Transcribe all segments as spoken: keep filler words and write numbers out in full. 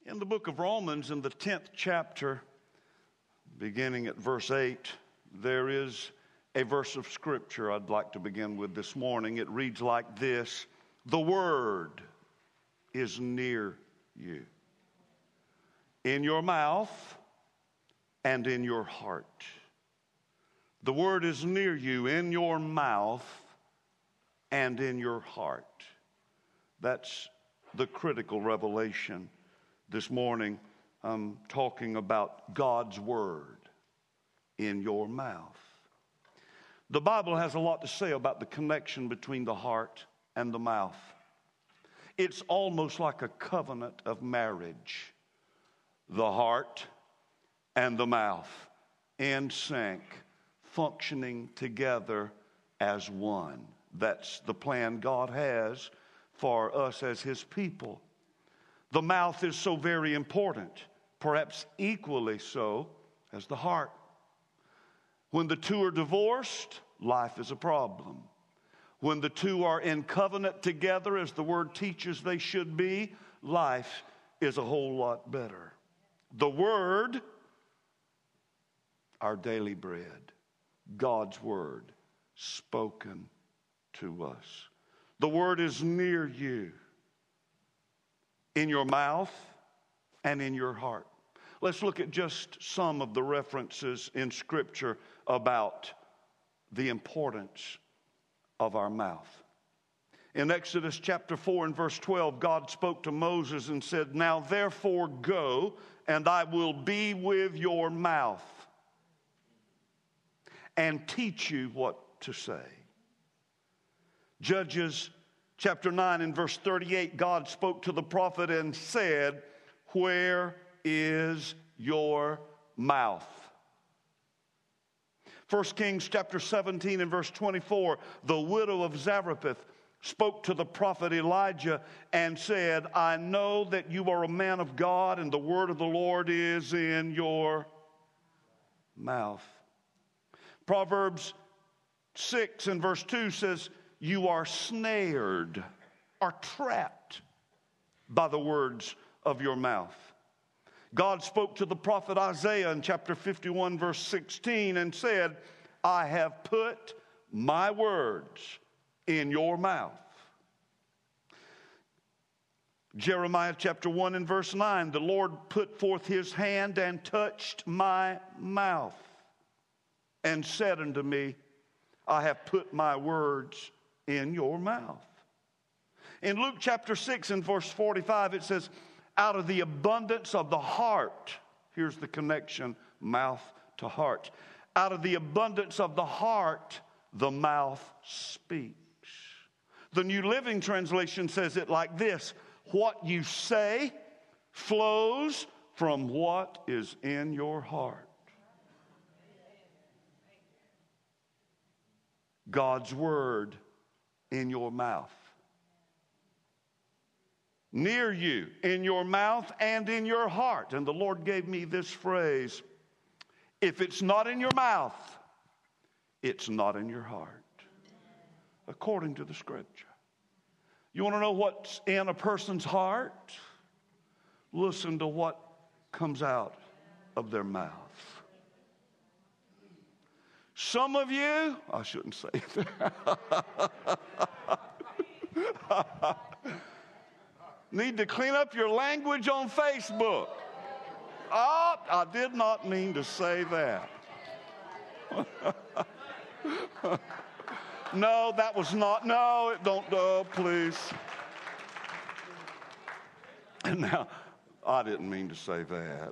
In the book of Romans, in the tenth chapter, beginning at verse eight, there is a verse of Scripture I'd like to begin with this morning. It reads like this: "The Word is near you, in your mouth and in your heart." The Word is near you, in your mouth and in your heart. That's the critical revelation. This morning, I'm talking about God's Word in your mouth. The Bible has a lot to say about the connection between the heart and the mouth. It's almost like a covenant of marriage. The heart and the mouth in sync, functioning together as one. That's the plan God has for us as His people. The mouth is so very important, perhaps equally so as the heart. When the two are divorced, life is a problem. When the two are in covenant together, as the Word teaches they should be, life is a whole lot better. The Word, our daily bread, God's Word spoken to us. The Word is near you, in your mouth and in your heart. Let's look at just some of the references in Scripture about the importance of our mouth. In Exodus chapter four and verse twelve, God spoke to Moses and said, "Now therefore go, and I will be with your mouth and teach you what to say." Judges chapter nine and verse thirty-eight, God spoke to the prophet and said, "Where is your mouth?" First Kings chapter seventeen and verse twenty-four, the widow of Zarephath spoke to the prophet Elijah and said, "I know that you are a man of God, and the word of the Lord is in your mouth." Proverbs six and verse two says, "You are snared, are trapped by the words of your mouth." God spoke to the prophet Isaiah in chapter fifty-one verse sixteen and said, "I have put my words in your mouth." Jeremiah chapter one and verse nine, the Lord put forth his hand and touched my mouth and said unto me, "I have put my words in your mouth." In Luke chapter six and verse forty-five, it says, "Out of the abundance of the heart," here's the connection, mouth to heart. "Out of the abundance of the heart, the mouth speaks." The New Living Translation says it like this: "What you say flows from what is in your heart." God's Word in your mouth. Near you, in your mouth and in your heart. And the Lord gave me this phrase: if it's not in your mouth, it's not in your heart. According to the Scripture. You want to know what's in a person's heart? Listen to what comes out of their mouth. Some of you, I shouldn't say that. Need to clean up your language on Facebook. Oh, I did not mean to say that. No, that was not, no, it don't, oh, please. And now, I didn't mean to say that.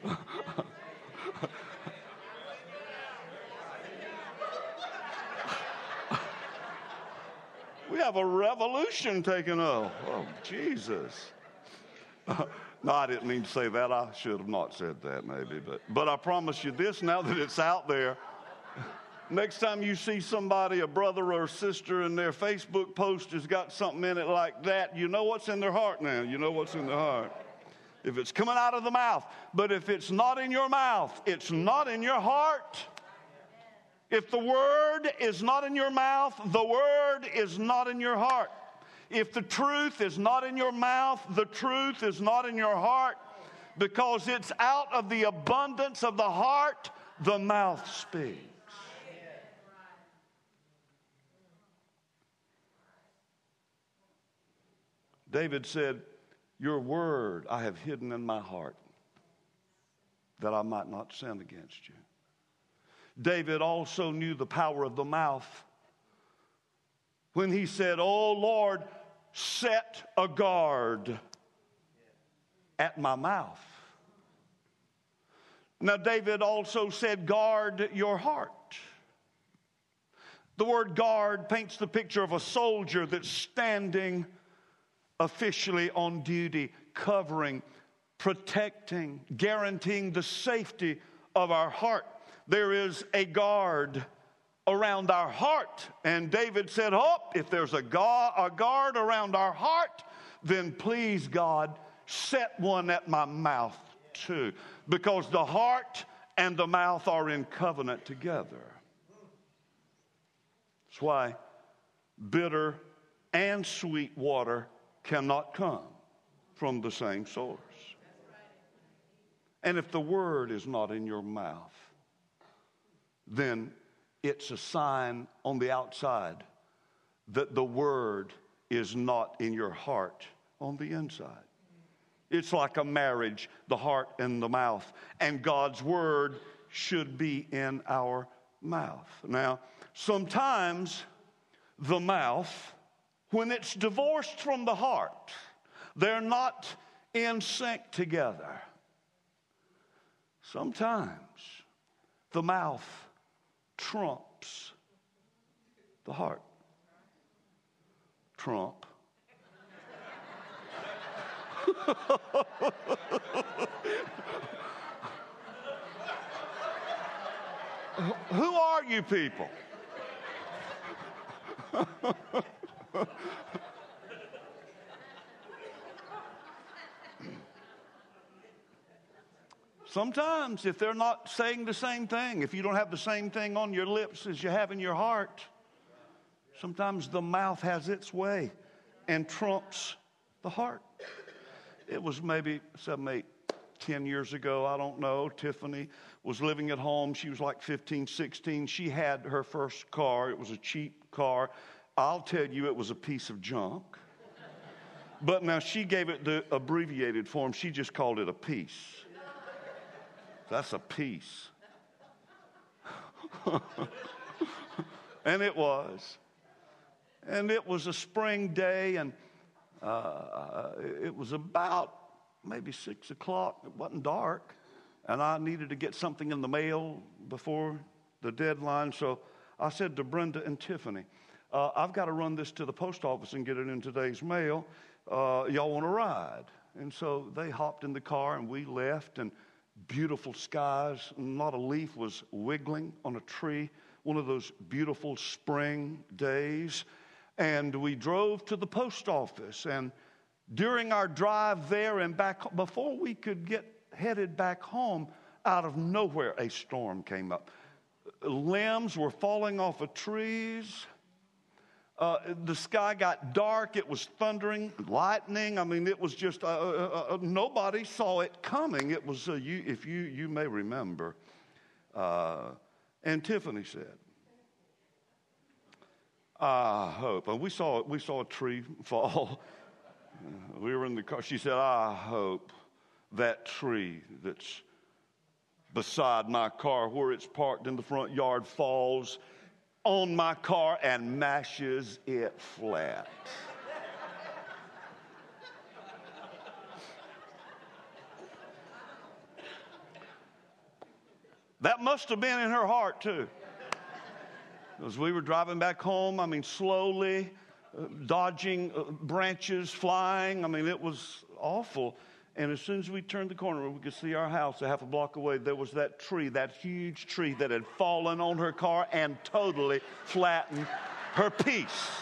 We have a revolution taking off. Oh, Jesus. Uh, no, I didn't mean to say that. I should have not said that maybe. But, but I promise you this, now that it's out there, next time you see somebody, a brother or a sister, and their Facebook post has got something in it like that, you know what's in their heart now. You know what's in their heart. If it's coming out of the mouth. But if it's not in your mouth, it's not in your heart. If the Word is not in your mouth, the Word is not in your heart. If the truth is not in your mouth, the truth is not in your heart. because it's out of the abundance of the heart the mouth speaks. David said, your word I have hidden in my heart, that I might not sin against you. David also knew the power of the mouth when he said, oh Lord, set a guard at my mouth. Now David also said, guard your heart. The word guard paints the picture of a soldier that's standing officially on duty, covering, protecting, guaranteeing the safety of our heart. There is a guard around our heart. And David said, oh, if there's a guard around our heart, then please, God, set one at my mouth too. Because the heart and the mouth are in covenant together. That's why bitter and sweet water cannot come from the same source. And if the word is not in your mouth, then it's a sign on the outside that the word is not in your heart on the inside. It's like a marriage, the heart and the mouth. And God's word should be in our mouth. Now, sometimes the mouth, when it's divorced from the heart, they're not in sync together. Sometimes the mouth trumps the heart. Trump. Who are you people? Sometimes if they're not saying the same thing, if you don't have the same thing on your lips as you have in your heart, sometimes the mouth has its way and trumps the heart. It was maybe seven, eight, ten years ago, I don't know. Tiffany was living at home. She was like fifteen, sixteen. She had her first car. It was a cheap car. I'll tell you, it was a piece of junk. But now she gave it the abbreviated form. She just called it a piece. That's a piece. And it was. And it was a spring day, and uh, it was about maybe six o'clock. It wasn't dark. And I needed to get something in the mail before the deadline. So I said to Brenda and Tiffany, uh, I've got to run this to the post office and get it in today's mail. Uh, y'all want to ride? And so they hopped in the car, and we left, and beautiful skies. Not a leaf was wiggling on a tree. One of those beautiful spring days. And we drove to the post office. And during our drive there and back, before we could get headed back home, out of nowhere a storm came up. Limbs were falling off of trees. Uh, the sky got dark. It was thundering, lightning. I mean, it was just, uh, uh, uh, nobody saw it coming. It was, uh, you, if you, you may remember. Uh, and Tiffany said, I hope. And we saw, we saw a tree fall. We were in the car. She said, I hope that tree that's beside my car, where it's parked in the front yard, falls on my car and mashes it flat. That must have been in her heart too. As we were driving back home, I mean, slowly, uh, dodging uh, branches, flying. I mean, it was awful. And as soon as we turned the corner, we could see our house a half a block away. There was that tree, that huge tree that had fallen on her car and totally flattened her piece.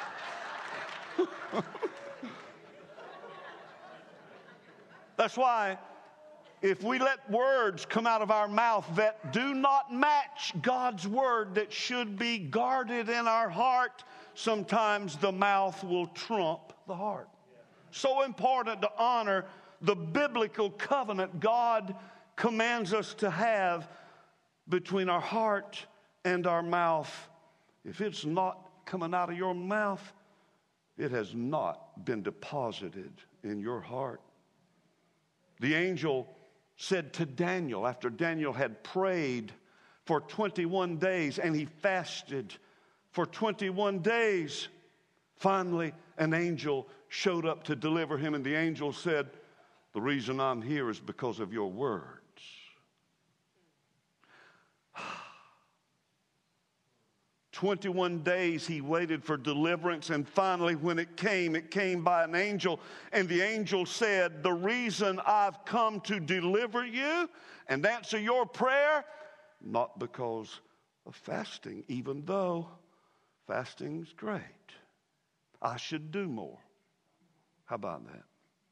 That's why if we let words come out of our mouth that do not match God's word that should be guarded in our heart, sometimes the mouth will trump the heart. So important to honor the biblical covenant God commands us to have between our heart and our mouth. If it's not coming out of your mouth, it has not been deposited in your heart. The angel said to Daniel, after Daniel had prayed for twenty-one days and he fasted for twenty-one days, finally an angel showed up to deliver him, and the angel said, "The reason I'm here is because of your words." twenty-one days he waited for deliverance, and finally when it came, it came by an angel. And the angel said, "The reason I've come to deliver you and answer your prayer, not because of fasting, even though fasting's great. I should do more." How about that?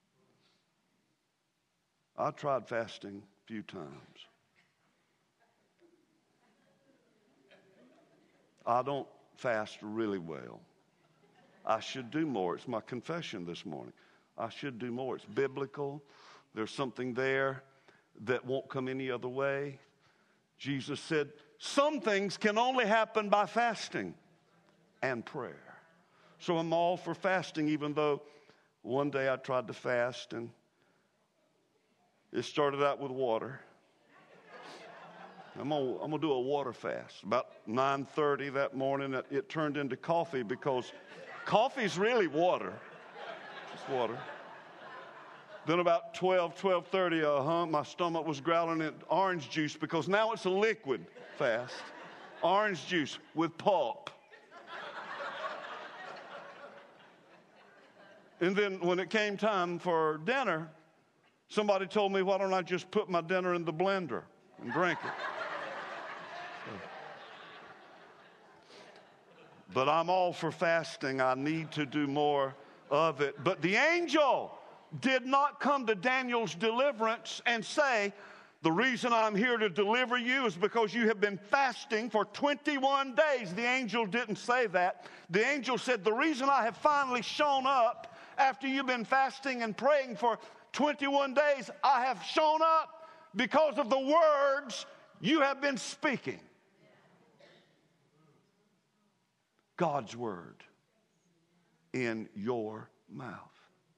I tried fasting a few times. I don't fast really well. I should do more. It's my confession this morning. I should do more. It's biblical. There's something there that won't come any other way. Jesus said some things can only happen by fasting and prayer. So I'm all for fasting, even though one day I tried to fast and it started out with water. I'm gonna, I'm gonna do a water fast. About nine thirty that morning, it, it turned into coffee, because coffee's really water. Just water. Then about twelve, twelve thirty, uh-huh, my stomach was growling at orange juice, because now it's a liquid fast. Orange juice with pulp. And then when it came time for dinner, somebody told me, why don't I just put my dinner in the blender and drink it? But I'm all for fasting. I need to do more of it. But the angel did not come to Daniel's deliverance and say, "The reason I'm here to deliver you is because you have been fasting for twenty-one days. The angel didn't say that. The angel said, "The reason I have finally shown up after you've been fasting and praying for twenty-one days, I have shown up because of the words you have been speaking." God's word in your mouth.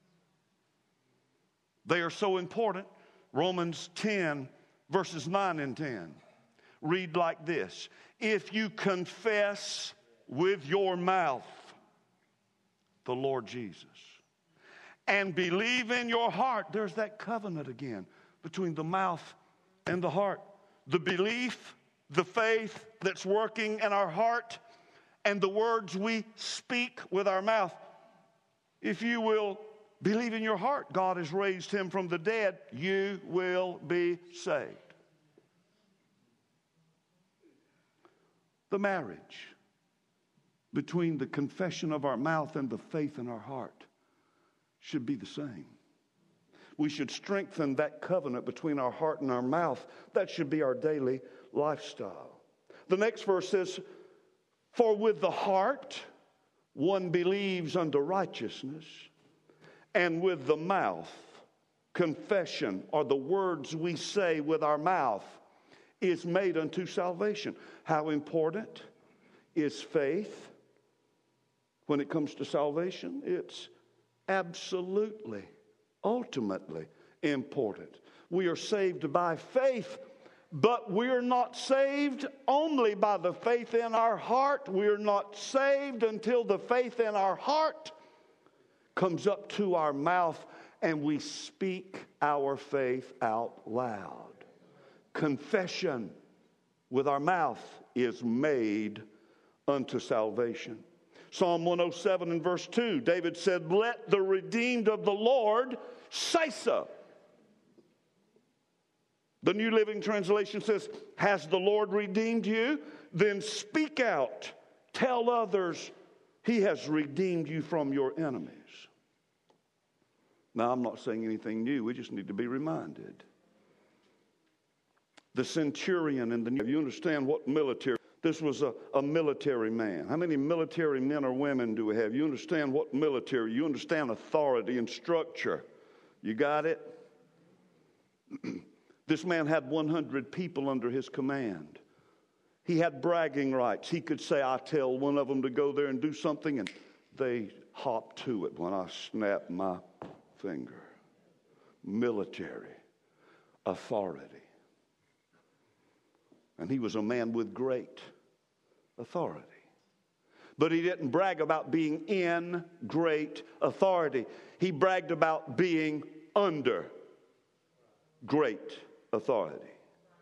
They are so important. Romans ten, verses nine and ten read like this: "If you confess with your mouth the Lord Jesus and believe in your heart," there's that covenant again between the mouth and the heart. The belief, the faith that's working in our heart, and the words we speak with our mouth. If you will believe in your heart God has raised him from the dead, you will be saved. The marriage between the confession of our mouth and the faith in our heart should be the same. We should strengthen that covenant between our heart and our mouth. That should be our daily lifestyle. The next verse says, "For with the heart one believes unto righteousness, and with the mouth confession," or the words we say with our mouth, "is made unto salvation." How important is faith when it comes to salvation? It's absolutely, ultimately important. We are saved by faith, but we're not saved only by the faith in our heart. We're not saved until the faith in our heart comes up to our mouth and we speak our faith out loud. Confession with our mouth is made unto salvation. Psalm one oh seven and verse two, David said, "Let the redeemed of the Lord say so." The New Living Translation says, "Has the Lord redeemed you? Then speak out. Tell others he has redeemed you from your enemies." Now, I'm not saying anything new. We just need to be reminded. The centurion in the New, you understand what military, this was a, a military man. How many military men or women do we have? You understand what military, you understand authority and structure. You got it? This man had one hundred people under his command. He had bragging rights. He could say, I tell one of them to go there and do something, and they hop to it when I snap my finger. Military authority. And he was a man with great authority. But he didn't brag about being in great authority. He bragged about being under great authority.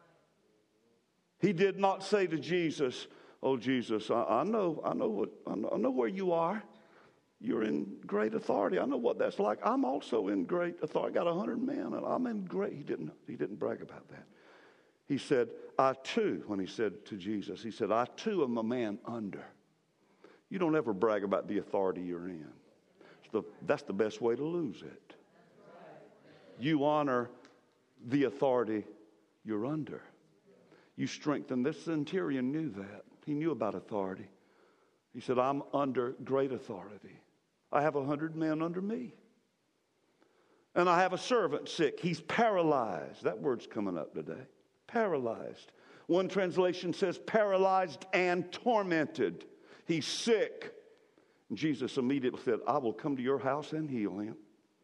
He did not say to Jesus, oh, Jesus, I, I know, I know what, I know, I know where you are. You're in great authority. I know what that's like. I'm also in great authority. I got a hundred men, and I'm in great. He didn't, he didn't brag about that. He said, I too, when he said to Jesus, he said, I too am a man under. You don't ever brag about the authority you're in. The, that's the best way to lose it. You honor the authority you're under. You strengthen. This centurion knew that. He knew about authority. He said, I'm under great authority. I have a hundred men under me. And I have a servant sick. He's paralyzed. That word's coming up today. Paralyzed. One translation says paralyzed and tormented. He's sick. And Jesus immediately said, I will come to your house and heal him.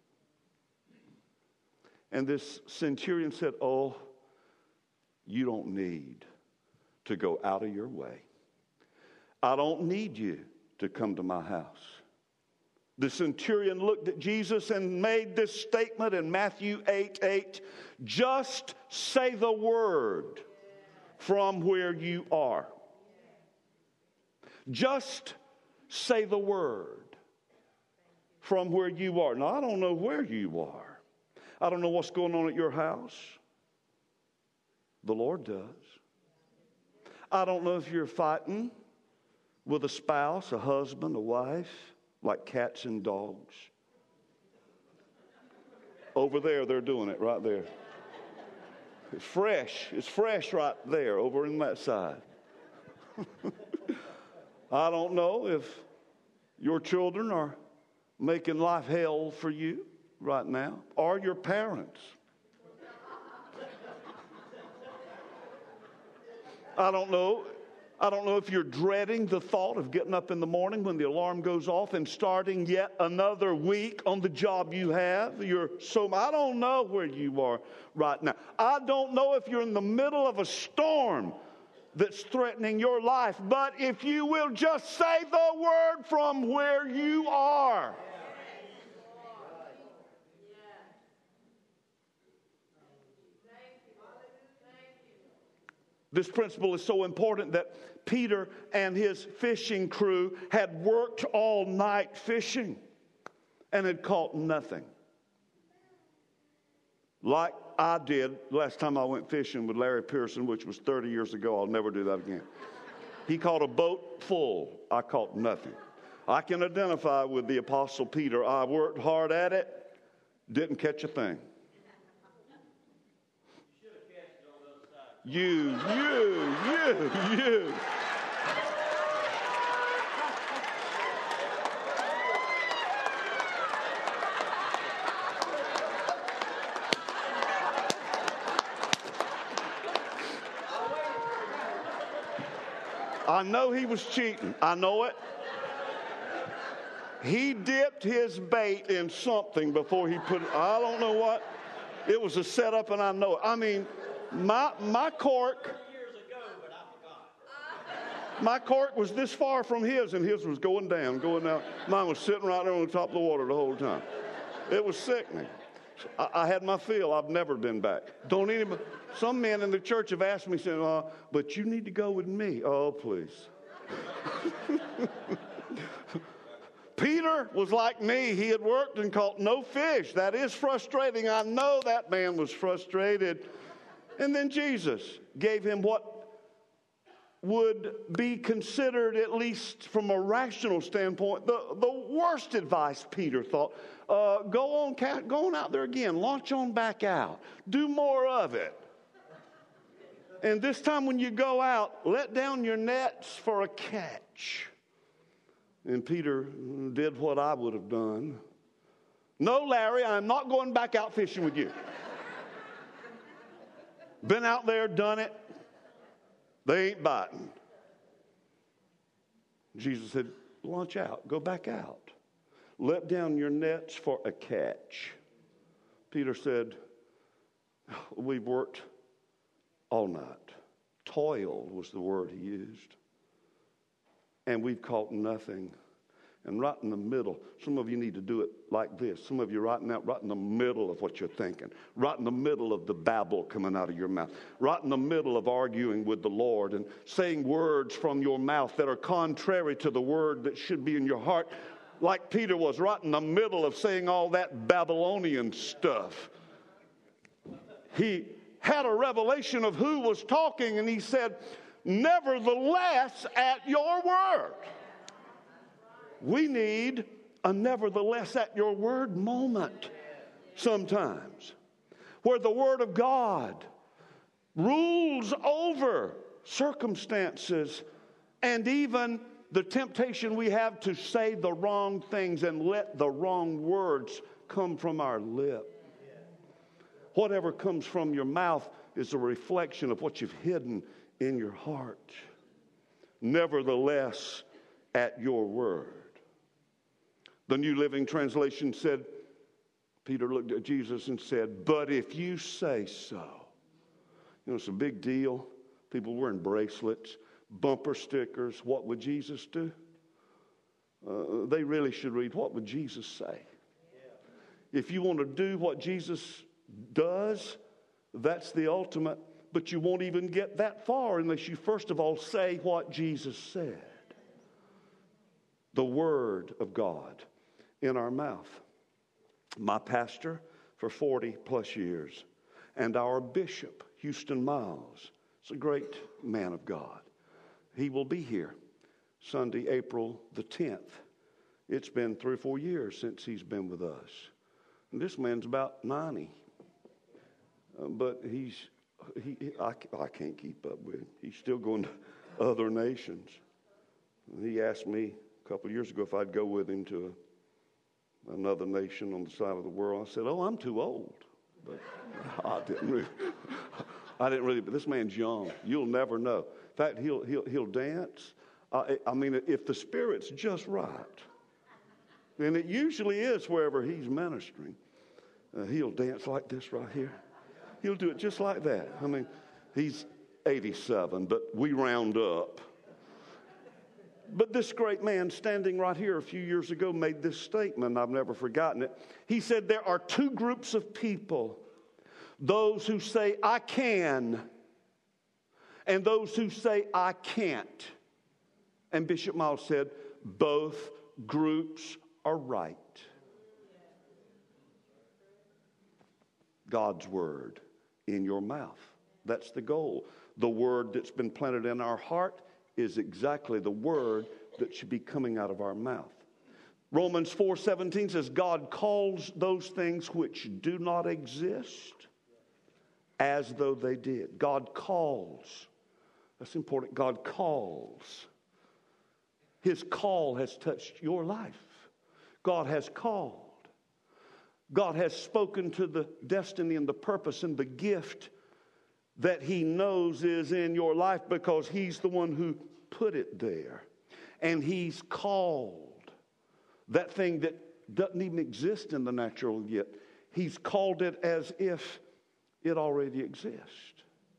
And this centurion said, oh, you don't need to go out of your way. I don't need you to come to my house. The centurion looked at Jesus and made this statement in Matthew eight eight. Just say the word from where you are. Just say the word from where you are. Now, I don't know where you are. I don't know what's going on at your house. The Lord does. I don't know if you're fighting with a spouse, a husband, a wife, like cats and dogs. Over there, they're doing it right there. It's fresh. It's fresh right there over in that side. I don't know if your children are making life hell for you right now, or your parents. I don't know. I don't know if you're dreading the thought of getting up in the morning when the alarm goes off and starting yet another week on the job you have. You're so, I don't know where you are right now. I don't know if you're in the middle of a storm that's threatening your life. But if you will just say the word from where you are. This principle is so important that Peter and his fishing crew had worked all night fishing and had caught nothing. Like I did last time I went fishing with Larry Pearson, which was thirty years ago. I'll never do that again. He caught a boat full. I caught nothing. I can identify with the Apostle Peter. I worked hard at it, didn't catch a thing. You, you, you, you. I know he was cheating. I know it. He dipped his bait in something before he put it. I don't know what. It was a setup, and I know it. I mean, my my cork. My cork was this far from his, and his was going down, going down. Mine was sitting right there on the top of the water the whole time. It was sickening. I, I had my fill. I've never been back. Don't anybody. Some men in the church have asked me, saying, uh, "But you need to go with me." Oh, please. Peter was like me. He had worked and caught no fish. That is frustrating. I know that man was frustrated. And then Jesus gave him what would be considered, at least from a rational standpoint, the, the worst advice, Peter thought. Uh, go on, go on out there again. Launch on back out. Do more of it. And this time when you go out, let down your nets for a catch. And Peter did what I would have done. No, Larry, I'm not going back out fishing with you. Been out there, done it. They ain't biting. Jesus said, launch out. Go back out. Let down your nets for a catch. Peter said, we've worked all night. Toil was the word he used. And we've caught nothing. And right in the middle, some of you need to do it like this. Some of you right now, right in the middle of what you're thinking. Right in the middle of the babble coming out of your mouth. Right in the middle of arguing with the Lord and saying words from your mouth that are contrary to the word that should be in your heart. Like Peter was right in the middle of saying all that Babylonian stuff. He had a revelation of who was talking, and he said, nevertheless at your word. We need a nevertheless at your word moment sometimes, where the word of God rules over circumstances and even the temptation we have to say the wrong things and let the wrong words come from our lip. Whatever comes from your mouth is a reflection of what you've hidden in your heart. Nevertheless, at your word. The New Living Translation said, Peter looked at Jesus and said, but if you say so. You know, it's a big deal. People wearing bracelets, bumper stickers. What would Jesus do? Uh, they really should read, what would Jesus say? Yeah. If you want to do what Jesus does, that's the ultimate. But you won't even get that far unless you first of all say what Jesus said. The Word of God in our mouth. My pastor for forty plus years and our bishop, Houston Miles, is a great man of God. He will be here Sunday, April the tenth. It's been three or four years since he's been with us. And this man's about ninety. Uh, but he's, he, he I, I can't keep up with him. He's still going to other nations. He asked me a couple of years ago if I'd go with him to a, another nation on the side of the world. I said, oh, I'm too old. But I didn't really, I didn't really, but this man's young. You'll never know. In fact, he'll, he'll, he'll dance. I, I mean, if the Spirit's just right, and it usually is wherever he's ministering, uh, he'll dance like this right here. He'll do it just like that. I mean, he's eighty-seven, but we round up. But this great man standing right here a few years ago made this statement. I've never forgotten it. He said, there are two groups of people. Those who say, I can, and those who say, I can't. And Bishop Miles said, both groups are right. God's word in your mouth. That's the goal. The word that's been planted in our heart is exactly the word that should be coming out of our mouth. Romans four seventeen says, God calls those things which do not exist as though they did. God calls. That's important. God calls. His call has touched your life. God has called. God has spoken to the destiny and the purpose and the gift that he knows is in your life because he's the one who put it there. And he's called that thing that doesn't even exist in the natural yet. He's called it as if it already exists.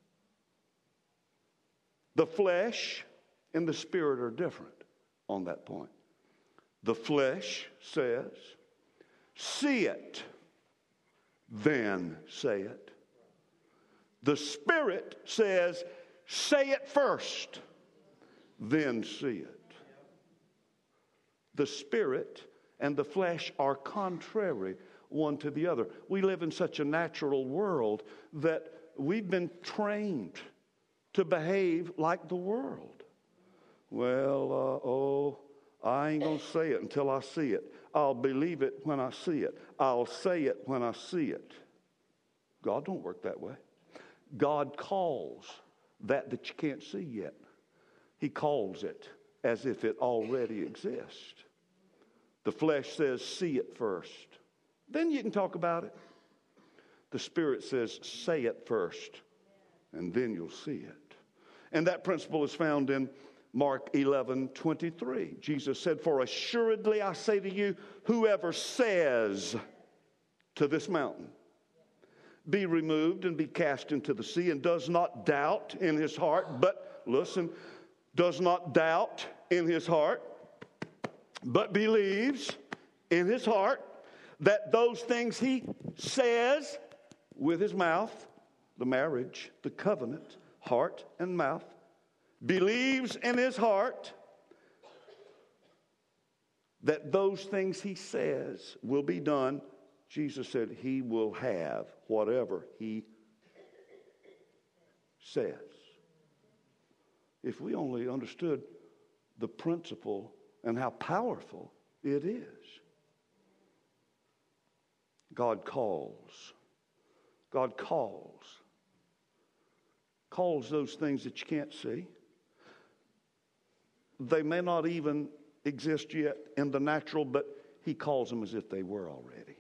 The flesh and the spirit are different on that point. The flesh says, see it, then say it. The Spirit says, say it first, then see it. The Spirit and the flesh are contrary one to the other. We live in such a natural world that we've been trained to behave like the world. Well, uh, oh, I ain't going to say it until I see it. I'll believe it when I see it. I'll say it when I see it. God don't work that way. God calls that that you can't see yet. He calls it as if it already exists. The flesh says, see it first. Then you can talk about it. The Spirit says, say it first. and then you'll see it. And that principle is found in Mark eleven twenty-three. Jesus said, "For assuredly I say to you, whoever says to this mountain, be removed and be cast into the sea, and does not doubt in his heart," but listen, does not doubt in his heart, but believes in his heart that those things he says with his mouth, the marriage, the covenant, heart and mouth, believes in his heart that those things he says will be done. Jesus said he will have whatever he says. If we only understood the principle and how powerful it is. God calls. God calls. Calls those things that you can't see. They may not even exist yet in the natural, but he calls them as if they were already.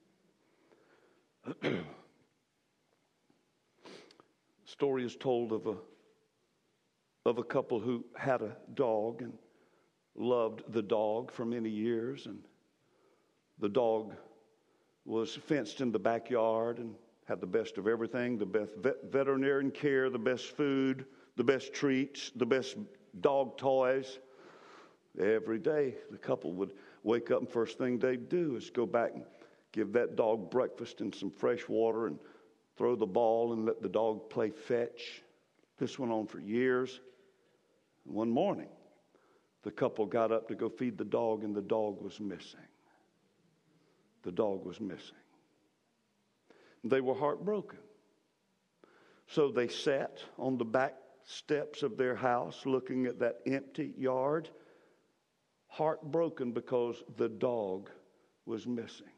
Story is told of a of a couple who had a dog and loved the dog for many years, and the dog was fenced in the backyard and had the best of everything, the best vet- veterinarian care, the best food, the best treats, the best dog toys. Every day the couple would wake up and first thing they'd do is go back and give that dog breakfast and some fresh water and throw the ball and let the dog play fetch. This went on for years. One morning, the couple got up to go feed the dog, and the dog was missing. The dog was missing. They were heartbroken. So they sat on the back steps of their house looking at that empty yard, heartbroken because the dog was missing.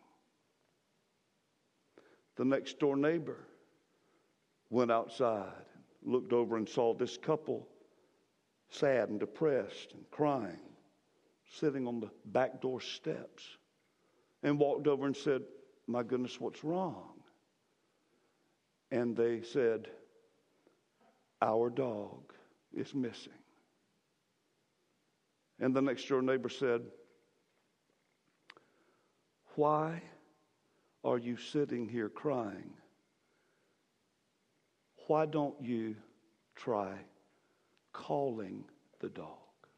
The next door neighbor went outside, looked over and saw this couple sad and depressed and crying, sitting on the back door steps, and walked over and said, "My goodness, what's wrong?" And they said, "Our dog is missing." And the next door neighbor said, "Why are you sitting here crying? Why don't you try calling the dog?"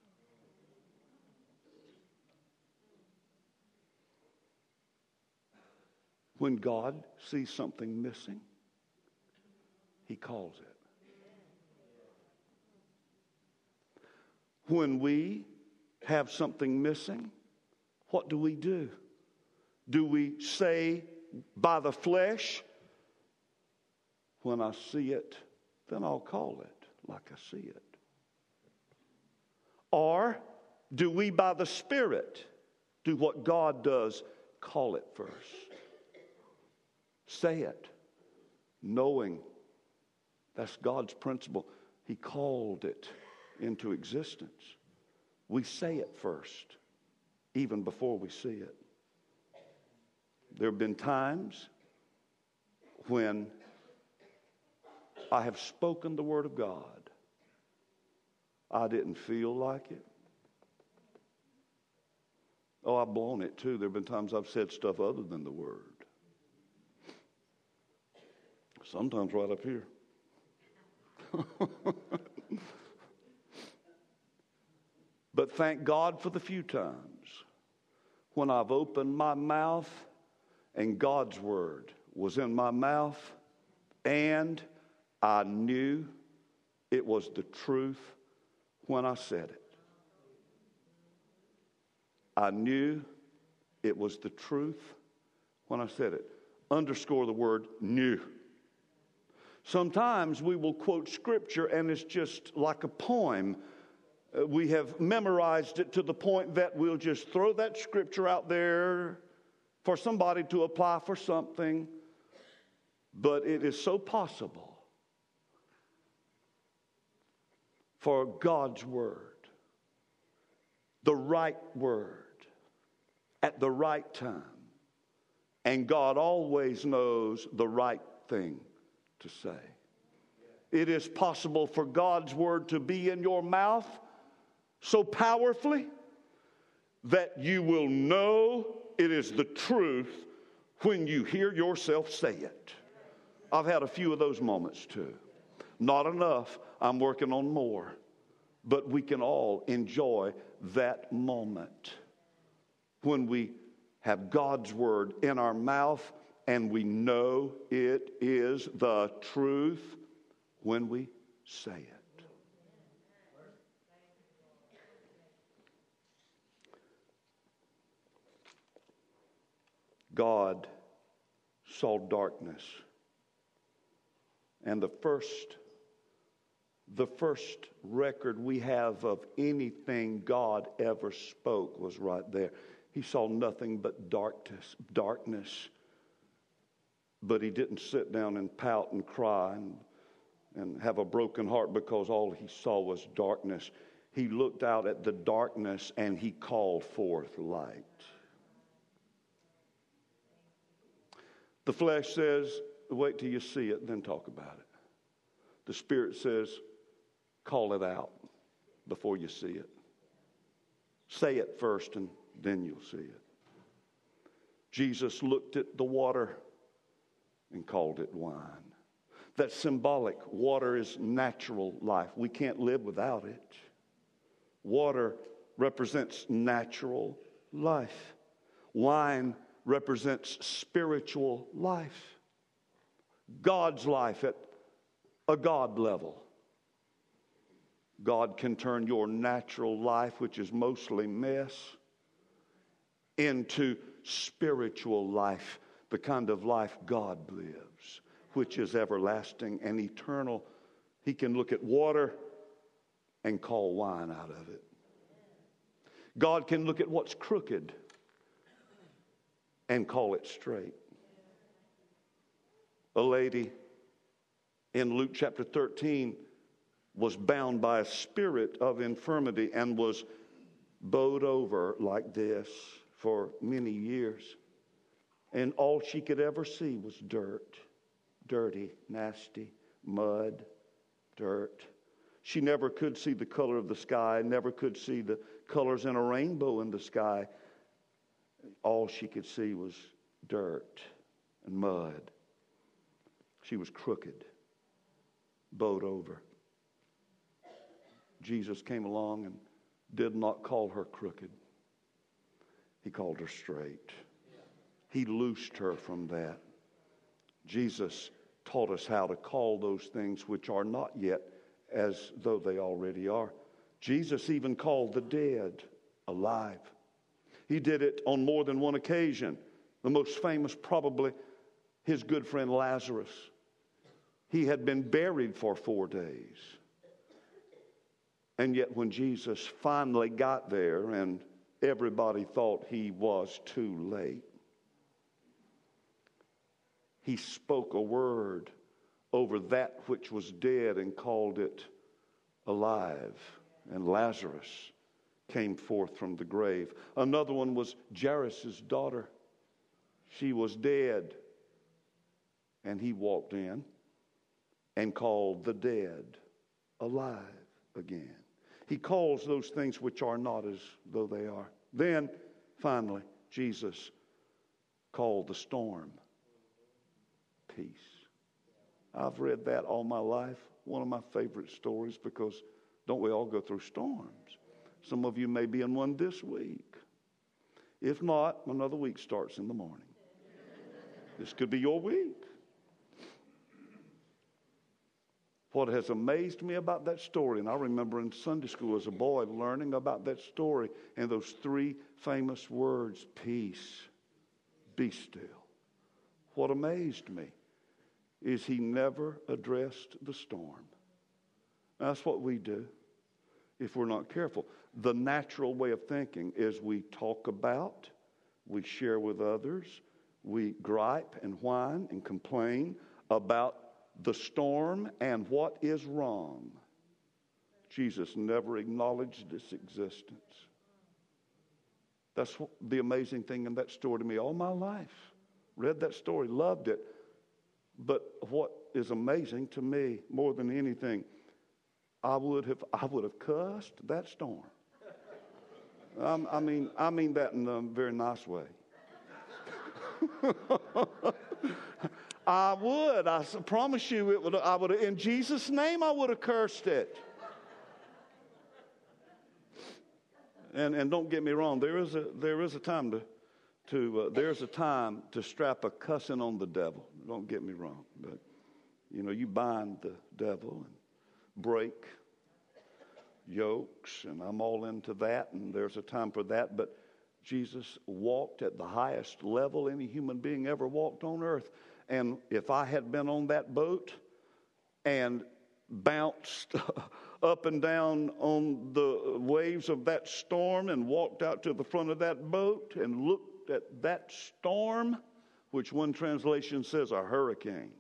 When God sees something missing, he calls it. When we have something missing, what do we do? Do we say by the flesh, "When I see it, then I'll call it like I see it"? Or do we by the Spirit do what God does, call it first? Say it, knowing that's God's principle. He called it into existence. We say it first, even before we see it. There have been times when I have spoken the word of God. I didn't feel like it. Oh, I've blown it too. There have been times I've said stuff other than the word. Sometimes right up here. But thank God for the few times when I've opened my mouth and God's word was in my mouth, and I knew it was the truth when I said it. I knew it was the truth when I said it. Underscore the word knew. Sometimes we will quote scripture and it's just like a poem. Uh, we have memorized it to the point that we'll just throw that scripture out there for somebody to apply for something. But it is so possible for God's word, the right word, at the right time. And God always knows the right thing to say. It is possible for God's word to be in your mouth so powerfully that you will know it is the truth when you hear yourself say it. I've had a few of those moments too. Not enough. I'm working on more. But we can all enjoy that moment when we have God's word in our mouth and we know it is the truth when we say it. God saw darkness. And the first, the first record we have of anything God ever spoke was right there. He saw nothing but darkness, darkness. But he didn't sit down and pout and cry and, and have a broken heart because all he saw was darkness. He looked out at the darkness and he called forth light. The flesh says, wait till you see it, then talk about it. The Spirit says, call it out before you see it. Say it first and then you'll see it. Jesus looked at the water and called it wine. That's symbolic. Water is natural life. We can't live without it. Water represents natural life. Wine represents spiritual life. God's life at a God level. God can turn your natural life, which is mostly mess, into spiritual life, the kind of life God lives, which is everlasting and eternal. He can look at water and call wine out of it. God can look at what's crooked and call it straight. A lady in Luke chapter thirteen was bound by a spirit of infirmity and was bowed over like this for many years. And all she could ever see was dirt, dirty, nasty, mud, dirt. She never could see the color of the sky, never could see the colors in a rainbow in the sky. All she could see was dirt and mud. She was crooked, bowed over. Jesus came along and did not call her crooked. He called her straight. He loosed her from that. Jesus taught us how to call those things which are not yet as though they already are. Jesus even called the dead alive. He did it on more than one occasion. The most famous, probably, his good friend Lazarus. He had been buried for four days. And yet when Jesus finally got there and everybody thought he was too late, he spoke a word over that which was dead and called it alive. And Lazarus came forth from the grave. Another one was Jairus' daughter. She was dead. And he walked in and called the dead alive again. He calls those things which are not as though they are. Then, finally, Jesus called the storm peace. I've read that all my life. One of my favorite stories, because don't we all go through storms? Some of you may be in one this week. If not, another week starts in the morning. This could be your week. What has amazed me about that story, and I remember in Sunday school as a boy learning about that story and those three famous words, peace, be still. What amazed me is he never addressed the storm. That's what we do if we're not careful. The natural way of thinking is we talk about, we share with others, we gripe and whine and complain about the storm and what is wrong. Jesus never acknowledged its existence. That's what, the amazing thing in that story to me all my life. Read that story, loved it. But what is amazing to me more than anything, I would have I would have cussed that storm. Um, I mean I mean that in a very nice way. I would. I promise you, it would. I would. In Jesus' name, I would have cursed it. And and don't get me wrong. There is a there is a time to to uh, there's a time to strap a cussing on the devil. Don't get me wrong. But you know, you bind the devil and break yokes, and I'm all into that. And there's a time for that. But Jesus walked at the highest level any human being ever walked on earth. And if I had been on that boat and bounced up and down on the waves of that storm and walked out to the front of that boat and looked at that storm, which one translation says a hurricane,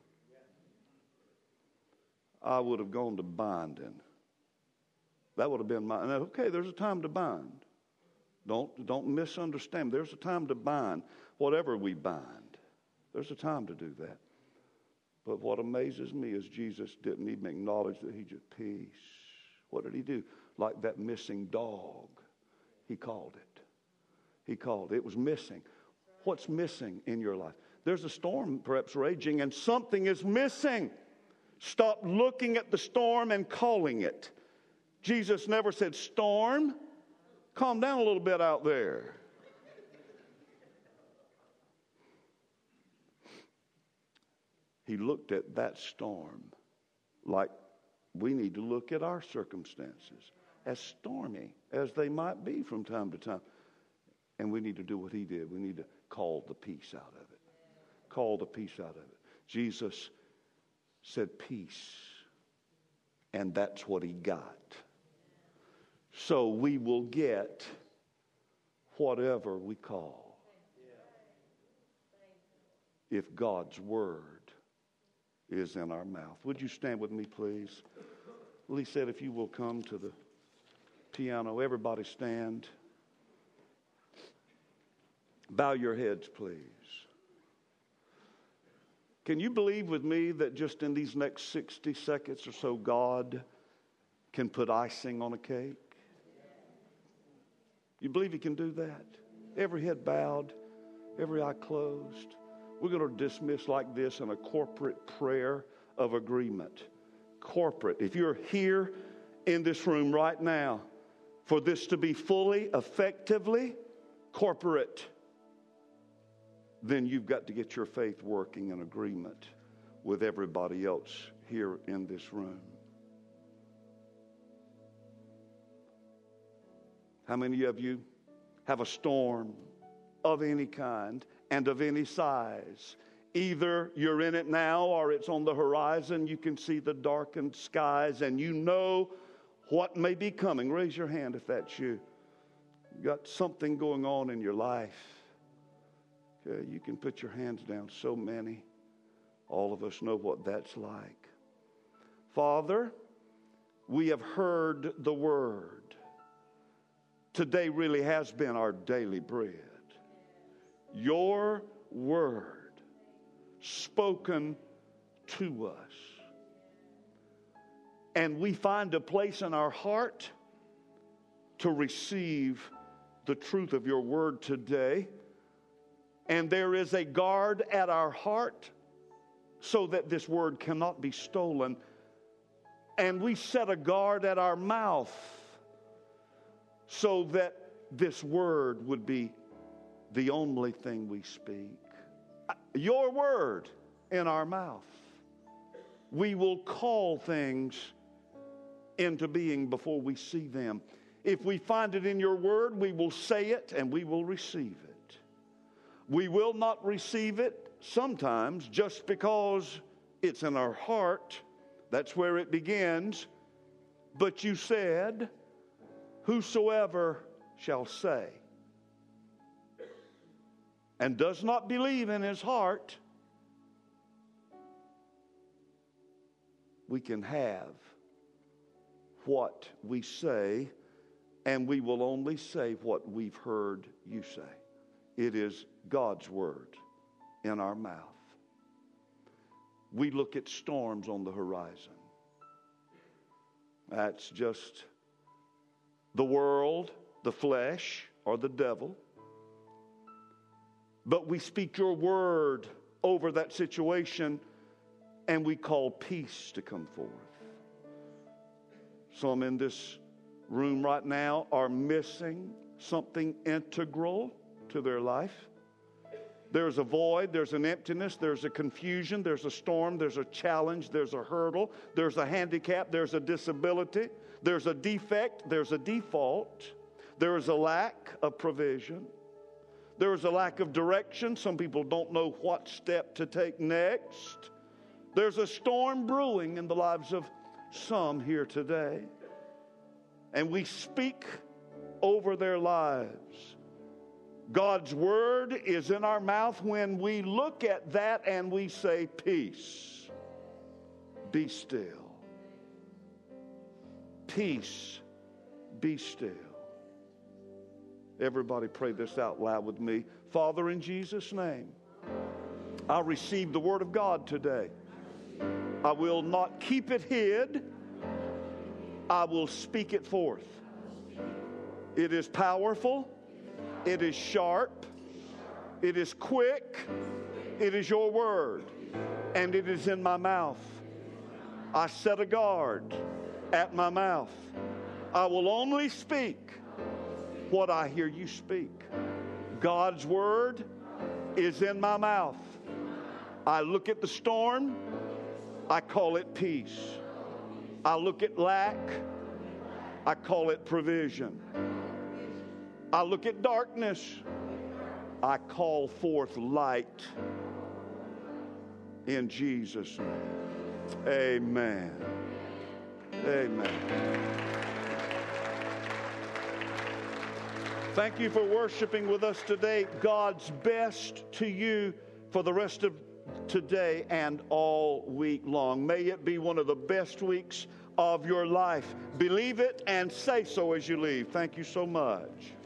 I would have gone to binding. That would have been my, and okay, there's a time to bind. Don't, don't misunderstand. There's a time to bind whatever we bind. There's a time to do that. But what amazes me is Jesus didn't even acknowledge that he just peace. What did he do? Like that missing dog. He called it. He called it. It was missing. What's missing in your life? There's a storm perhaps raging and something is missing. Stop looking at the storm and calling it. Jesus never said, storm, calm down a little bit out there. He looked at that storm like we need to look at our circumstances, as stormy as they might be from time to time. And we need to do what he did. We need to call the peace out of it. Call the peace out of it. Jesus said peace, and that's what he got. So we will get whatever we call if God's word is in our mouth. Would you stand with me, please? Lee said, if you will come to the piano, everybody stand. Bow your heads, please. Can you believe with me that just in these next sixty seconds or so, God can put icing on a cake? You believe he can do that? Every head bowed, every eye closed. We're going to dismiss like this in a corporate prayer of agreement. Corporate. If you're here in this room right now, for this to be fully, effectively corporate, then you've got to get your faith working in agreement with everybody else here in this room. How many of you have a storm of any kind and of any size? Either you're in it now or it's on the horizon. You can see the darkened skies and you know what may be coming. Raise your hand if that's you. You've got something going on in your life. Okay, you can put your hands down. So many. All of us know what that's like. Father, we have heard the word. Today really has been our daily bread. Your word spoken to us. And we find a place in our heart to receive the truth of your word today. And there is a guard at our heart so that this word cannot be stolen. And we set a guard at our mouth so that this word would be the only thing we speak. Your word in our mouth. We will call things into being before we see them. If we find it in your word, we will say it and we will receive it. We will not receive it sometimes just because it's in our heart. That's where it begins. But you said, whosoever shall say and does not believe in his heart, we can have what we say, and we will only say what we've heard you say. It is God's word in our mouth. we look at storms on the horizon. That's just the world, the flesh, or the devil. But we speak your word over that situation, and we call peace to come forth. Some in this room right now are missing something integral to their life. There's a void, there's an emptiness, there's a confusion, there's a storm, there's a challenge, there's a hurdle, there's a handicap, there's a disability, there's a defect, there's a default, there is a lack of provision, there is a lack of direction. Some people don't know what step to take next. There's a storm brewing in the lives of some here today. And we speak over their lives. God's word is in our mouth when we look at that and we say, peace, be still. Peace, be still. Everybody pray this out loud with me. Father, in Jesus' name, I receive the word of God today. I will not keep it hid. I will speak it forth. It is powerful. It is sharp. It is quick. It is your word. And it is in my mouth. I set a guard at my mouth. I will only speak what I hear you speak. God's word is in my mouth. I look at the storm. I call it peace. I look at lack. I call it provision. I look at darkness. I call forth light. In Jesus' name. Amen. Amen. Thank you for worshiping with us today. God's best to you for the rest of today and all week long. May it be one of the best weeks of your life. Believe it and say so as you leave. Thank you so much.